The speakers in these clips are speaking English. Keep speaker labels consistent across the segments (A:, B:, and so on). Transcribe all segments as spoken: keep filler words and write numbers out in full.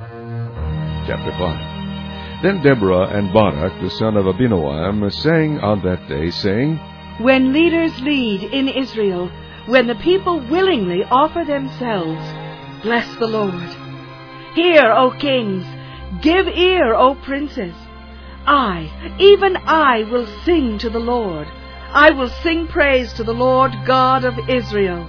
A: Chapter five. Then Deborah and Barak, the son of Abinoam, sang on that day, saying,
B: When leaders lead in Israel, when the people willingly offer themselves, bless the Lord. Hear, O kings, give ear, O princes. I, even I, will sing to the Lord. I will sing praise to the Lord God of Israel.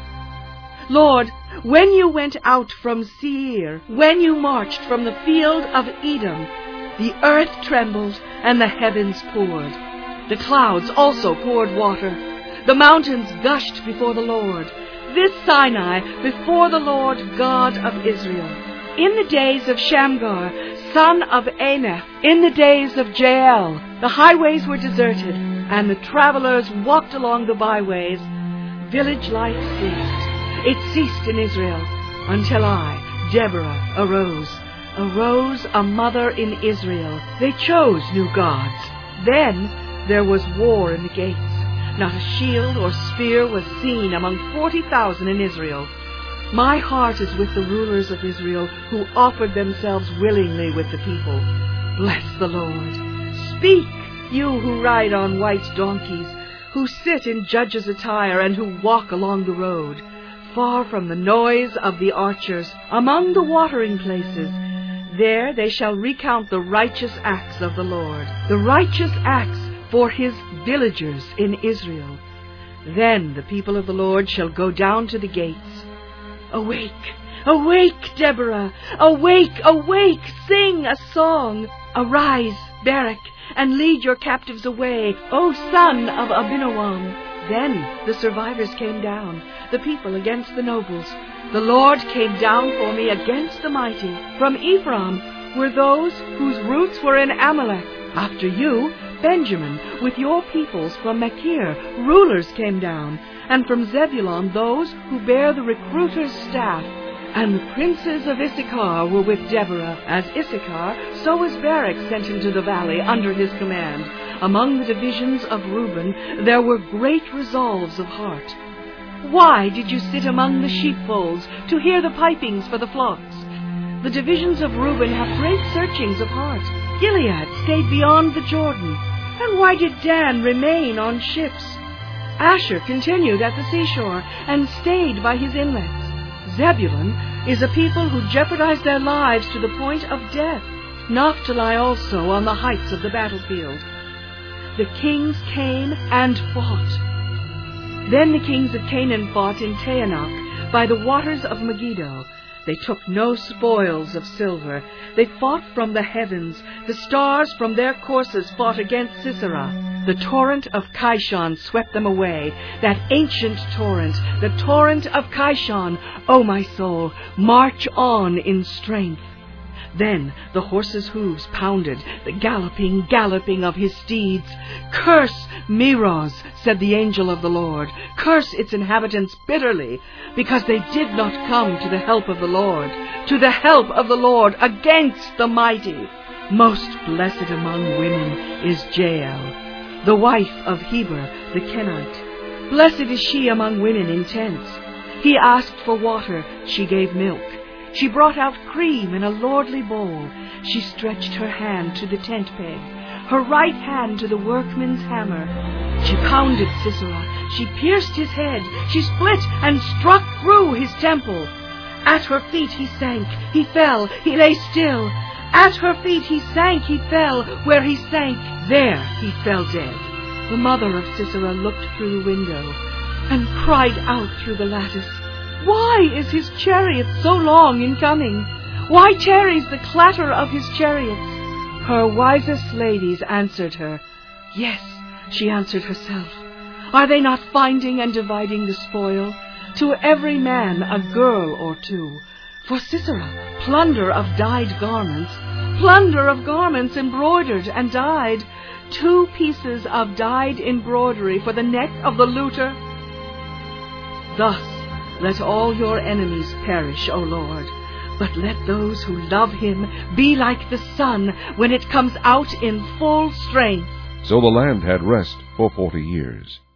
B: Lord, when you went out from Seir, when you marched from the field of Edom, the earth trembled and the heavens poured. The clouds also poured water. The mountains gushed before the Lord. This Sinai before the Lord God of Israel. In the days of Shamgar, son of Anath, in the days of Jael, the highways were deserted, and the travelers walked along the byways. Village life ceased. It ceased in Israel, until I, Deborah, arose. Arose a mother in Israel. They chose new gods. Then there was war in the gates. Not a shield or spear was seen among forty thousand in Israel. My heart is with the rulers of Israel, who offered themselves willingly with the people. Bless the Lord. Speak, you who ride on white donkeys, who sit in judges' attire, and who walk along the road, far from the noise of the archers, among the watering places. There they shall recount the righteous acts of the Lord, the righteous acts for his villagers in Israel. Then the people of the Lord shall go down to the gates. Awake, awake, Deborah! Awake, awake! Sing a song! Arise, Barak, and lead your captives away, O son of Abinoam. Then the survivors came down, the people against the nobles. The Lord came down for me against the mighty. From Ephraim were those whose roots were in Amalek. After you, Benjamin, with your peoples from Machir, rulers came down, and from Zebulun those who bear the recruiter's staff. And the princes of Issachar were with Deborah. As Issachar, so was Barak sent into the valley under his command. Among the divisions of Reuben there were great resolves of heart. Why did you sit among the sheepfolds to hear the pipings for the flocks? The divisions of Reuben have great searchings of heart. Gilead stayed beyond the Jordan. And why did Dan remain on ships? Asher continued at the seashore and stayed by his inlets. Zebulun is a people who jeopardize their lives to the point of death. Naphtali also on the heights of the battlefield. The kings came and fought. Then the kings of Canaan fought in Taanach by the waters of Megiddo. They took no spoils of silver. They fought from the heavens. The stars from their courses fought against Sisera. The torrent of Kishon swept them away, that ancient torrent, the torrent of Kishon. O my soul, march on in strength. Then the horses' hooves pounded, the galloping, galloping of his steeds. Curse Meroz, said the angel of the Lord. Curse its inhabitants bitterly, because they did not come to the help of the Lord, to the help of the Lord against the mighty. Most blessed among women is Jael, the wife of Heber the Kenite. Blessed is she among women in tents. He asked for water, she gave milk. She brought out cream in a lordly bowl. She stretched her hand to the tent peg, her right hand to the workman's hammer. She pounded Sisera. She pierced his head. She split and struck through his temple. At her feet he sank. He fell. He lay still. At her feet he sank. He fell. Where he sank, there he fell dead. The mother of Sisera looked through the window and cried out through the lattice, Why is his chariot so long in coming? Why tarries the clatter of his chariots? Her wisest ladies answered her. Yes, she answered herself. Are they not finding and dividing the spoil? To every man a girl or two. For Sisera, plunder of dyed garments, plunder of garments embroidered and dyed, two pieces of dyed embroidery for the neck of the looter. Thus let all your enemies perish, O Lord, but let those who love him be like the sun when it comes out in full strength.
A: So the land had rest for forty years.